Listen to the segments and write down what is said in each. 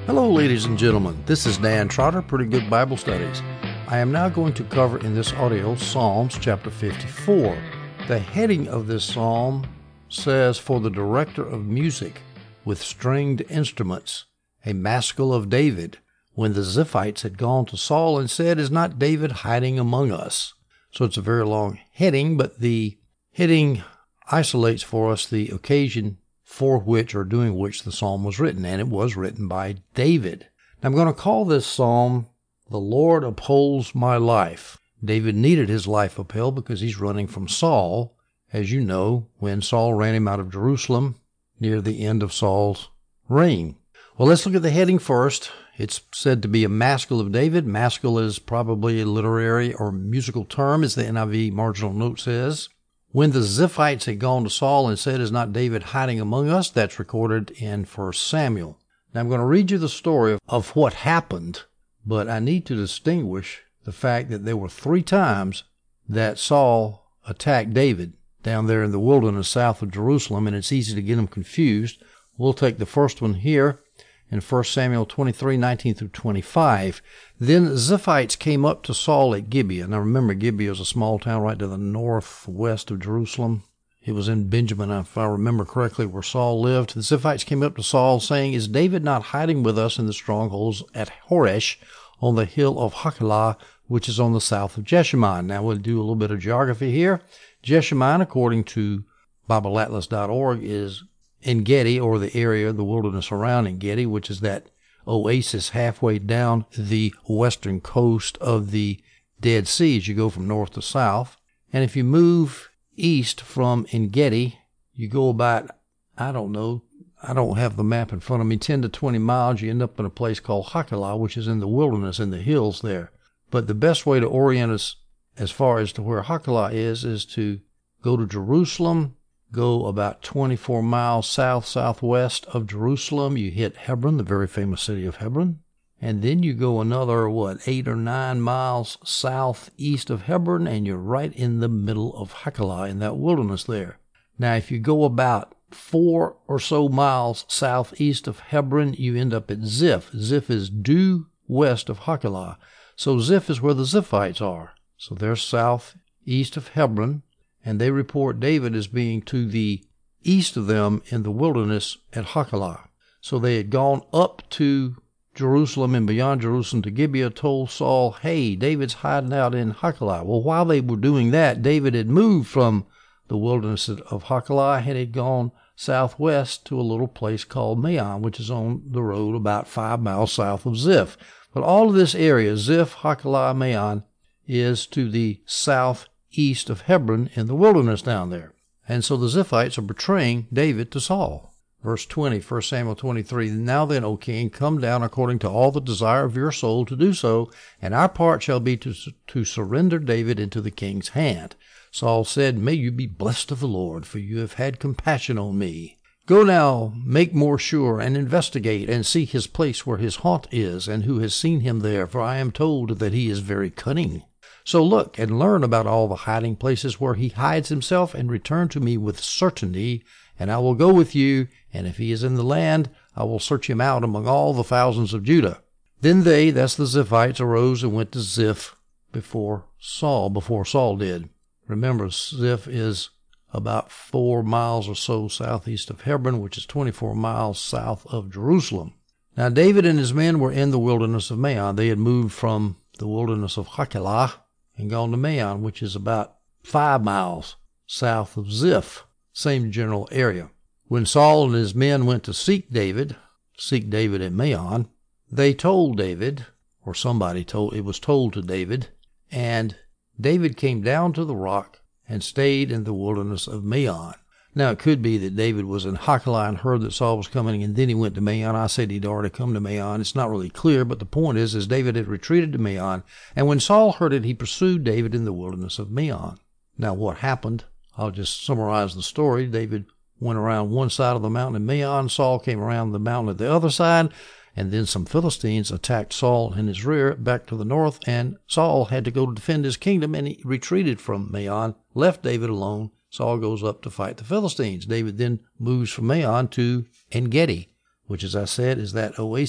Hello, ladies and gentlemen. This is Dan Trotter, Pretty Good Bible Studies. I am now going to cover in this audio Psalms chapter 54. The heading of this psalm says, "For the director of music with stringed instruments, a maskil of David, when the Ziphites had gone to Saul and said, 'Is not David hiding among us?'" So it's a very long heading, but the heading isolates for us the occasion for which or during which the psalm was written, and it was written by David. Now, I'm going to call this psalm, "The Lord Upholds My Life." David needed his life upheld because he's running from Saul, as you know, when Saul ran him out of Jerusalem near the end of Saul's reign. Well, let's look at the heading first. It's said to be a maskil of David. Maskil is probably a literary or musical term, as the NIV marginal note says. When the Ziphites had gone to Saul and said, "Is not David hiding among us?" That's recorded in 1 Samuel. Now, I'm going to read you the story of what happened, but I need to distinguish the fact that there were 3 times that Saul attacked David down there in the wilderness south of Jerusalem, and it's easy to get them confused. We'll take the first one here in 1 Samuel 23, 19 through 25. "Then Ziphites came up to Saul at Gibeah." Now remember, Gibeah is a small town right to the northwest of Jerusalem. It was in Benjamin, if I remember correctly, where Saul lived. The Ziphites came up to Saul, saying, "Is David not hiding with us in the strongholds at Horesh on the hill of Hachilah, which is on the south of Jeshimon?" Now we'll do a little bit of geography here. Jeshimon, according to BibleAtlas.org, is En-Gedi, or the area, the wilderness around En-Gedi, which is that oasis halfway down the western coast of the Dead Sea as you go from north to south. And if you move east from En-Gedi, you go about, I don't have the map in front of me, 10 to 20 miles, you end up in a place called Hachilah, which is in the wilderness, in the hills there. But the best way to orient us as far as to where Hachilah is to go to Jerusalem, go about 24 miles southwest of Jerusalem. You hit Hebron, the very famous city of Hebron. And then you go another, 8 or 9 miles southeast of Hebron, and you're right in the middle of Hachilah, in that wilderness there. Now, if you go about 4 or so miles southeast of Hebron, you end up at Ziph. Ziph is due west of Hachilah. So Ziph is where the Ziphites are. So they're southeast of Hebron, and they report David as being to the east of them in the wilderness at Hachilah. So they had gone up to Jerusalem and beyond Jerusalem to Gibeah, told Saul, "Hey, David's hiding out in Hachilah." Well, while they were doing that, David had moved from the wilderness of Hachilah and had gone southwest to a little place called Maon, which is on the road about 5 miles south of Ziph. But all of this area, Ziph, Hachilah, Maon, is to the southeast of Hebron in the wilderness down there. And so the Ziphites are betraying David to Saul. Verse 20, 1 Samuel 23, "Now then, O king, come down according to all the desire of your soul to do so, and our part shall be to surrender David into the king's hand." Saul said, "May you be blessed of the Lord, for you have had compassion on me. Go now, make more sure, and investigate, and see his place where his haunt is, and who has seen him there, for I am told that he is very cunning. So look and learn about all the hiding places where he hides himself, and return to me with certainty, and I will go with you, and if he is in the land, I will search him out among all the thousands of Judah." Then they, that's the Ziphites, arose and went to Ziph before Saul did. Remember, Ziph is about 4 miles or so southeast of Hebron, which is 24 miles south of Jerusalem. Now David and his men were in the wilderness of Maon. They had moved from the wilderness of Hachilah and gone to Maon, which is about 5 miles south of Ziph, same general area. When Saul and his men went to seek David at Maon, they told David, or it was told to David, and David came down to the rock and stayed in the wilderness of Maon. Now, it could be that David was in Hachilah and heard that Saul was coming, and then he went to Maon. I said he'd already come to Maon. It's not really clear, but the point is David had retreated to Maon, and when Saul heard it, he pursued David in the wilderness of Maon. Now, what happened? I'll just summarize the story. David went around one side of the mountain in Maon. Saul came around the mountain at the other side, and then some Philistines attacked Saul in his rear back to the north, and Saul had to go to defend his kingdom, and he retreated from Maon, left David alone. Saul goes up to fight the Philistines. David then moves from Maon to En-Gedi, which, as I said, is that oasis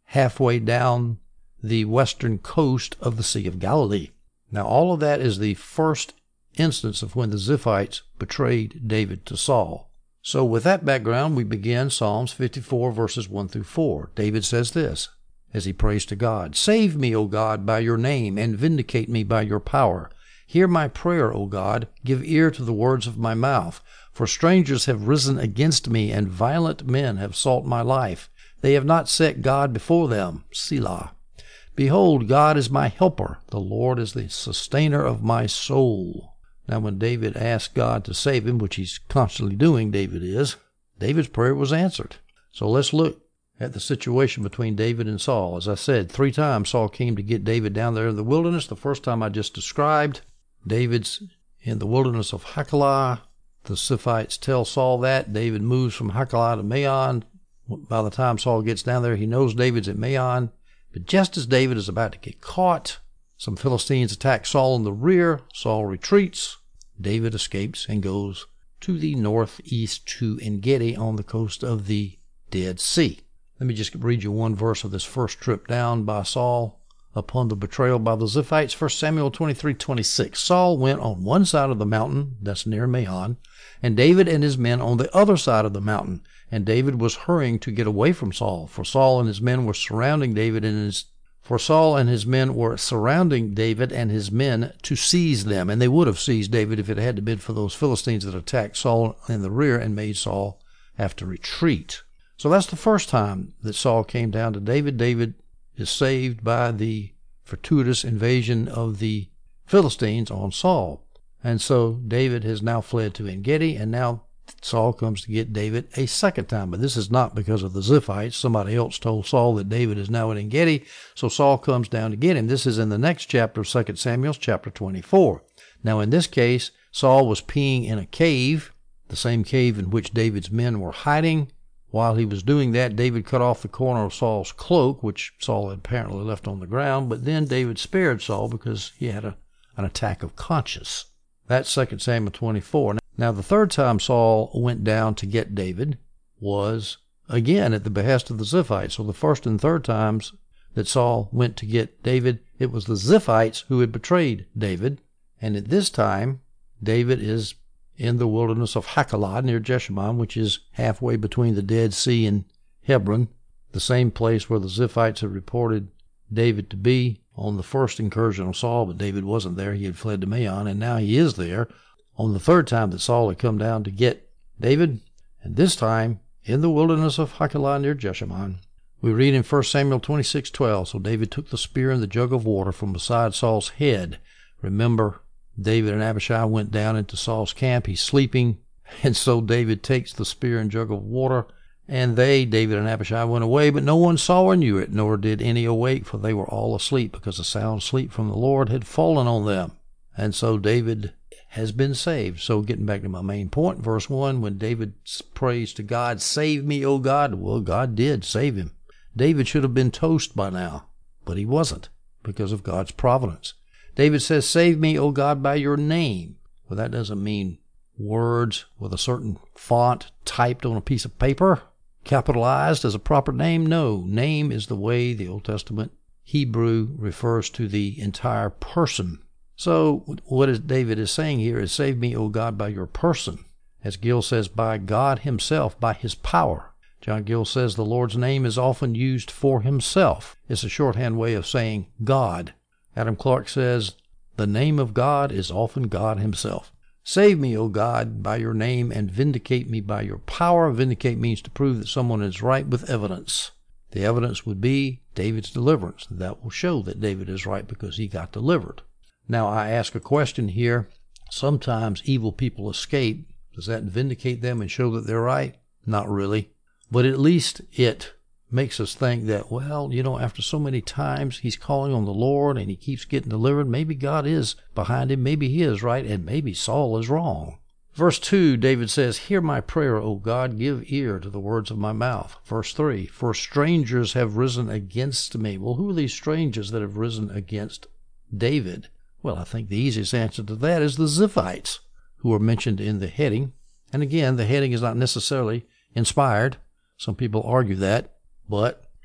halfway down the western coast of the Sea of Galilee. Now, all of that is the first instance of when the Ziphites betrayed David to Saul. So with that background, we begin Psalms 54, verses 1 through 4. David says this as he prays to God, "Save me, O God, by your name, and vindicate me by your power. Hear my prayer, O God. Give ear to the words of my mouth. For strangers have risen against me, and violent men have sought my life. They have not set God before them. Selah. Behold, God is my helper. The Lord is the sustainer of my soul." Now, when David asked God to save him, which he's constantly doing, David's prayer was answered. So let's look at the situation between David and Saul. As I said, 3 times Saul came to get David down there in the wilderness. The first time I just described, David's in the wilderness of Hachilah. The Ziphites tell Saul that. David moves from Hachilah to Maon. By the time Saul gets down there, he knows David's at Maon. But just as David is about to get caught, some Philistines attack Saul in the rear. Saul retreats. David escapes and goes to the northeast to En-Gedi on the coast of the Dead Sea. Let me just read you one verse of this first trip down by Saul upon the betrayal by the Ziphites. 1 Samuel 23:26. Saul went on one side of the mountain, that's near Maon, and David and his men on the other side of the mountain. And David was hurrying to get away from Saul, for Saul and his men were surrounding David and his men to seize them. And they would have seized David if it had been for those Philistines that attacked Saul in the rear and made Saul have to retreat. So that's the first time that Saul came down to David. David is saved by the fortuitous invasion of the Philistines on Saul. And so David has now fled to En-Gedi, and now Saul comes to get David a second time. But this is not because of the Ziphites. Somebody else told Saul that David is now at En-Gedi, so Saul comes down to get him. This is in the next chapter of 2 Samuel, chapter 24. Now in this case, Saul was peeing in a cave, the same cave in which David's men were hiding. While he was doing that, David cut off the corner of Saul's cloak, which Saul had apparently left on the ground. But then David spared Saul because he had an attack of conscience. That's 2 Samuel 24. Now, the third time Saul went down to get David was, again, at the behest of the Ziphites. So the first and third times that Saul went to get David, it was the Ziphites who had betrayed David. And at this time, David is in the wilderness of Hachilah near Jeshimon, which is halfway between the Dead Sea and Hebron, the same place where the Ziphites had reported David to be on the first incursion of Saul, but David wasn't there. He had fled to Maon, and now he is there on the third time that Saul had come down to get David, and this time in the wilderness of Hachilah near Jeshimon. We read in 1 Samuel 26:12, so David took the spear and the jug of water from beside Saul's head. Remember, David and Abishai went down into Saul's camp. He's sleeping, and so David takes the spear and jug of water, and David and Abishai, went away, but no one saw or knew it, nor did any awake, for they were all asleep, because a sound sleep from the Lord had fallen on them. And so David has been saved. So getting back to my main point, verse 1, when David prays to God, "Save me, O God," well, God did save him. David should have been toast by now, but he wasn't, because of God's providence. David says, "Save me, O God, by your name." Well, that doesn't mean words with a certain font typed on a piece of paper, capitalized as a proper name. No, name is the way the Old Testament Hebrew refers to the entire person. So what David is saying here is, "Save me, O God, by your person." As Gill says, by God himself, by his power. John Gill says the Lord's name is often used for himself. It's a shorthand way of saying God. Adam Clark says, the name of God is often God himself. Save me, O God, by your name, and vindicate me by your power. Vindicate means to prove that someone is right with evidence. The evidence would be David's deliverance. That will show that David is right because he got delivered. Now, I ask a question here. Sometimes evil people escape. Does that vindicate them and show that they're right? Not really. But at least it makes us think that, well, after so many times he's calling on the Lord and he keeps getting delivered, maybe God is behind him, maybe he is right, and maybe Saul is wrong. Verse 2, David says, "Hear my prayer, O God, give ear to the words of my mouth." Verse 3, "For strangers have risen against me." Well, who are these strangers that have risen against David? Well, I think the easiest answer to that is the Ziphites, who are mentioned in the heading. And again, the heading is not necessarily inspired. Some people argue that. But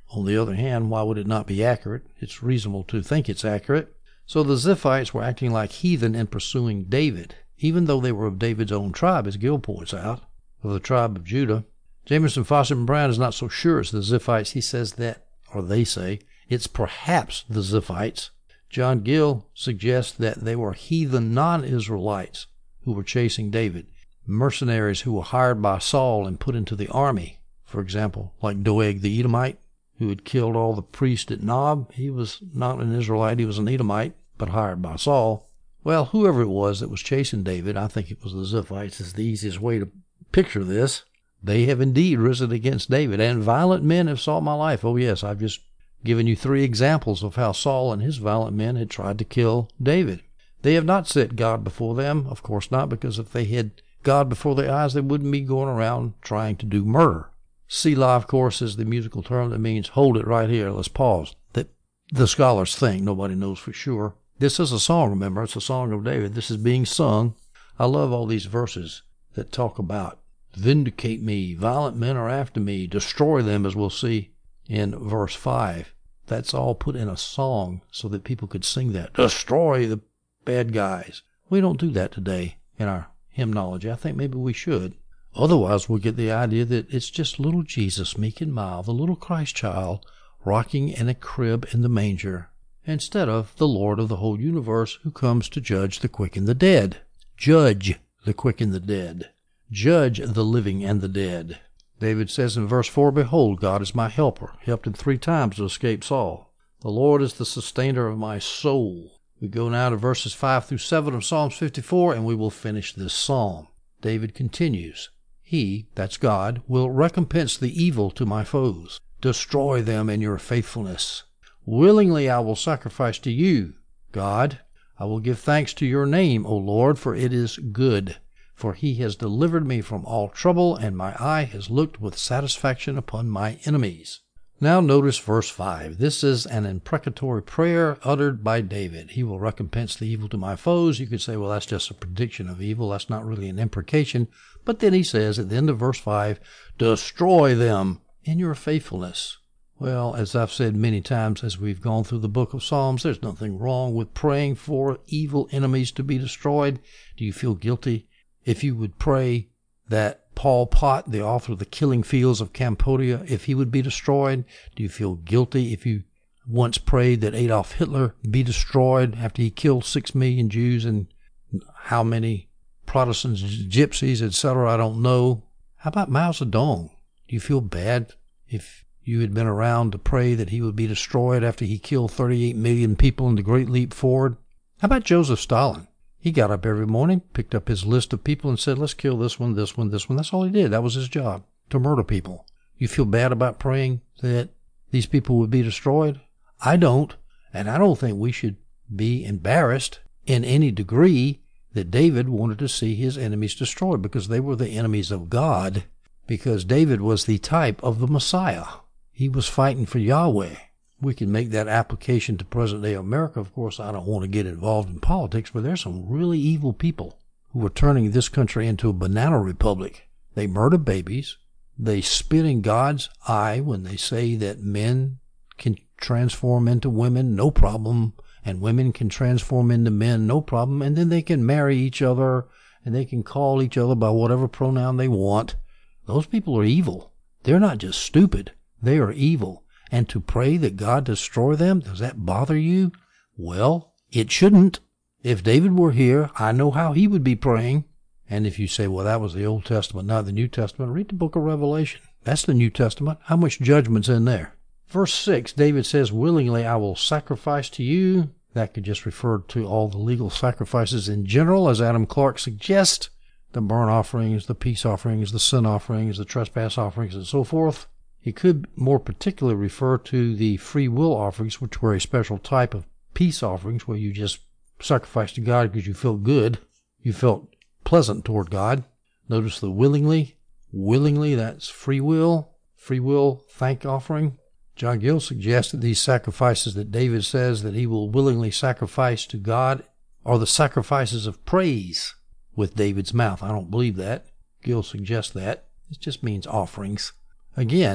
On the other hand, why would it not be accurate? It's reasonable to think it's accurate. So the Ziphites were acting like heathen in pursuing David, even though they were of David's own tribe, as Gill points out, of the tribe of Judah. Jameson, Fawcett, and Brown is not so sure it's the Ziphites. He says that, or they say, it's perhaps the Ziphites. John Gill suggests that they were heathen non-Israelites who were chasing David, mercenaries who were hired by Saul and put into the army. For example, like Doeg the Edomite, who had killed all the priests at Nob. He was not an Israelite, he was an Edomite, but hired by Saul. Well, whoever it was that was chasing David, I think it was the Ziphites, is the easiest way to picture this. They have indeed risen against David, and violent men have sought my life. Oh yes, I've just given you 3 examples of how Saul and his violent men had tried to kill David. They have not set God before them, of course not, because if they had God before their eyes, they wouldn't be going around trying to do murder. Selah, of course, is the musical term that means hold it right here, let's pause. That the scholars think, nobody knows for sure. This is a song, remember, it's a song of David. This is being sung. I love all these verses that talk about vindicate me, violent men are after me, destroy them, as we'll see in verse 5. That's all put in a song so that people could sing that. Destroy the bad guys. We don't do that today in our hymnology. I think maybe we should. Otherwise, we'll get the idea that it's just little Jesus, meek and mild, the little Christ child, rocking in a crib in the manger, instead of the Lord of the whole universe who comes to judge the quick and the dead. Judge the quick and the dead. Judge the living and the dead. David says in verse 4, Behold, God is my helper. Helped him 3 times to escape Saul. The Lord is the sustainer of my soul. We go now to verses 5 through 7 of Psalms 54, and we will finish this psalm. David continues, He, that's God, will recompense the evil to my foes. Destroy them in your faithfulness. Willingly I will sacrifice to you, God. I will give thanks to your name, O Lord, for it is good. For he has delivered me from all trouble, and my eye has looked with satisfaction upon my enemies. Now notice verse 5. This is an imprecatory prayer uttered by David. He will recompense the evil to my foes. You could say, well, that's just a prediction of evil. That's not really an imprecation. But then he says at the end of verse 5, Destroy them in your faithfulness. Well, as I've said many times as we've gone through the book of Psalms, there's nothing wrong with praying for evil enemies to be destroyed. Do you feel guilty if you would pray that Pol Pot, the author of the Killing Fields of Cambodia, if he would be destroyed? Do you feel guilty if you once prayed that Adolf Hitler be destroyed after he killed 6 million Jews and how many Protestants, gypsies, etc.? I don't know. How about Mao Zedong? Do you feel bad if you had been around to pray that he would be destroyed after he killed 38 million people in the Great Leap Forward? How about Joseph Stalin? He got up every morning, picked up his list of people and said, let's kill this one, this one, this one. That's all he did. That was his job, to murder people. You feel bad about praying that these people would be destroyed? I don't. And I don't think we should be embarrassed in any degree that David wanted to see his enemies destroyed, because they were the enemies of God, because David was the type of the Messiah. He was fighting for Yahweh. We can make that application to present-day America. Of course, I don't want to get involved in politics, but there's some really evil people who are turning this country into a banana republic. They murder babies. They spit in God's eye when they say that men can transform into women, no problem, and women can transform into men, no problem, and then they can marry each other, and they can call each other by whatever pronoun they want. Those people are evil. They're not just stupid. They are evil. And to pray that God destroy them, does that bother you? Well, it shouldn't. If David were here, I know how he would be praying. And if you say, well, that was the Old Testament, not the New Testament, read the book of Revelation. That's the New Testament. How much judgment's in there? Verse 6, David says, willingly I will sacrifice to you. That could just refer to all the legal sacrifices in general, as Adam Clark suggests. The burnt offerings, the peace offerings, the sin offerings, the trespass offerings, and so forth. He could more particularly refer to the free will offerings, which were a special type of peace offerings where you just sacrificed to God because you felt good. You felt pleasant toward God. Notice the willingly. Willingly, that's free will. Free will thank offering. John Gill suggests that these sacrifices that David says that he will willingly sacrifice to God are the sacrifices of praise with David's mouth. I don't believe that. Gill suggests that. It just means offerings. Again,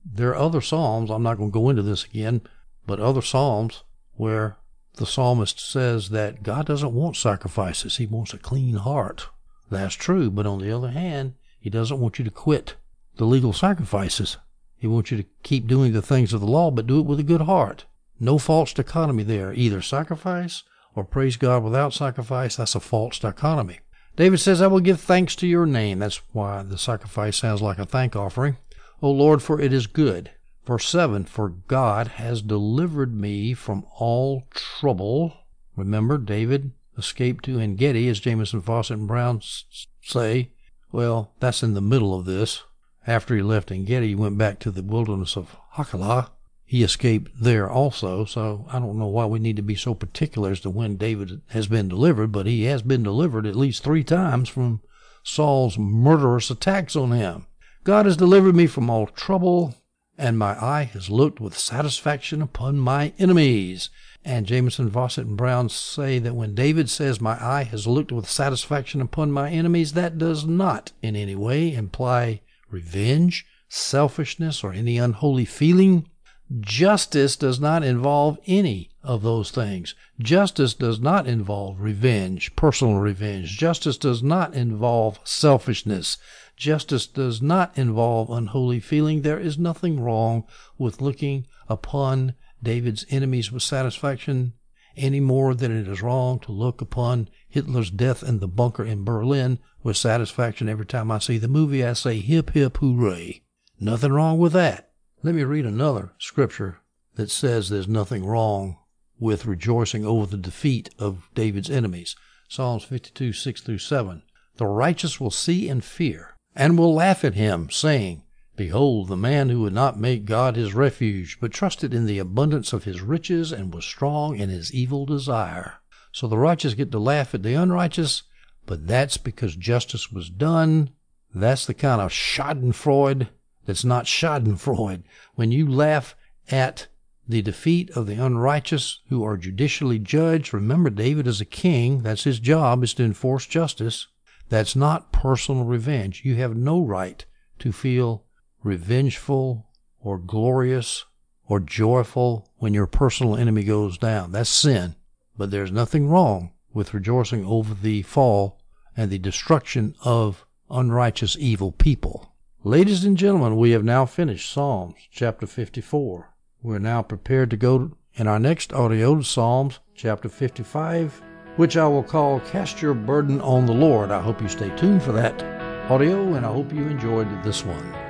There are other Psalms, I'm not going to go into this again, but other Psalms where the psalmist says that God doesn't want sacrifices. He wants a clean heart. That's true, but on the other hand, he doesn't want you to quit the legal sacrifices. He wants you to keep doing the things of the law, but do it with a good heart. No false dichotomy there. Either sacrifice or praise God without sacrifice. That's a false dichotomy. David says, I will give thanks to your name. That's why the sacrifice sounds like a thank offering. O Lord, for it is good. Verse 7, for God has delivered me from all trouble. Remember, David escaped to En-Gedi, as Jamieson, Fausset, and Brown say. Well, that's in the middle of this. After he left En-Gedi, he went back to the wilderness of Hachilah. He escaped there also, so I don't know why we need to be so particular as to when David has been delivered, but he has been delivered at least 3 times from Saul's murderous attacks on him. God has delivered me from all trouble, and my eye has looked with satisfaction upon my enemies. And Jamieson, Fausset, and Brown say that when David says, my eye has looked with satisfaction upon my enemies, that does not in any way imply revenge, selfishness, or any unholy feeling. Justice does not involve any of those things. Justice does not involve revenge, personal revenge. Justice does not involve selfishness. Justice does not involve unholy feeling. There is nothing wrong with looking upon David's enemies with satisfaction any more than it is wrong to look upon Hitler's death in the bunker in Berlin with satisfaction. Every time I see the movie, I say, hip, hip, hooray. Nothing wrong with that. Let me read another scripture that says there's nothing wrong with rejoicing over the defeat of David's enemies. Psalms 52, 6-7. The righteous will see and fear, and will laugh at him, saying, behold, the man who would not make God his refuge, but trusted in the abundance of his riches, and was strong in his evil desire. So the righteous get to laugh at the unrighteous, but that's because justice was done. That's the kind of schadenfreude that's not schadenfreude. When you laugh at the defeat of the unrighteous who are judicially judged, remember David is a king. That's his job, is to enforce justice. That's not personal revenge. You have no right to feel revengeful or glorious or joyful when your personal enemy goes down. That's sin. But there's nothing wrong with rejoicing over the fall and the destruction of unrighteous evil people. Ladies and gentlemen, we have now finished Psalms chapter 54. We're now prepared to go in our next audio to Psalms chapter 55, which I will call Cast Your Burden on the Lord. I hope you stay tuned for that audio, and I hope you enjoyed this one.